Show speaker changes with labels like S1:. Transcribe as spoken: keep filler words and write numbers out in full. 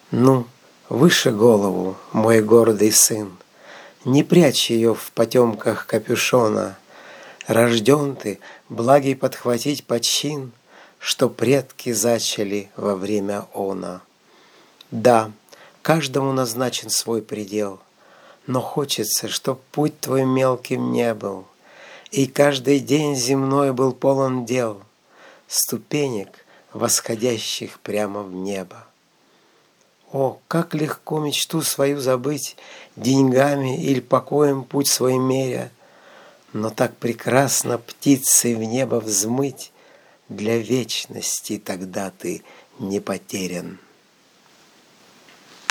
S1: Ну, выше голову, мой гордый сын, не прячь ее в потемках капюшона. Рожден ты, благий подхватить почин, что предки зачали во время она. Да, каждому назначен свой предел, но хочется, чтоб путь твой мелким не был, и каждый день земной был полон дел, ступенек, восходящих прямо в небо. О, как легко мечту свою забыть, деньгами или покоем путь свой меря, но так прекрасно птицей в небо взмыть, для вечности тогда ты не потерян.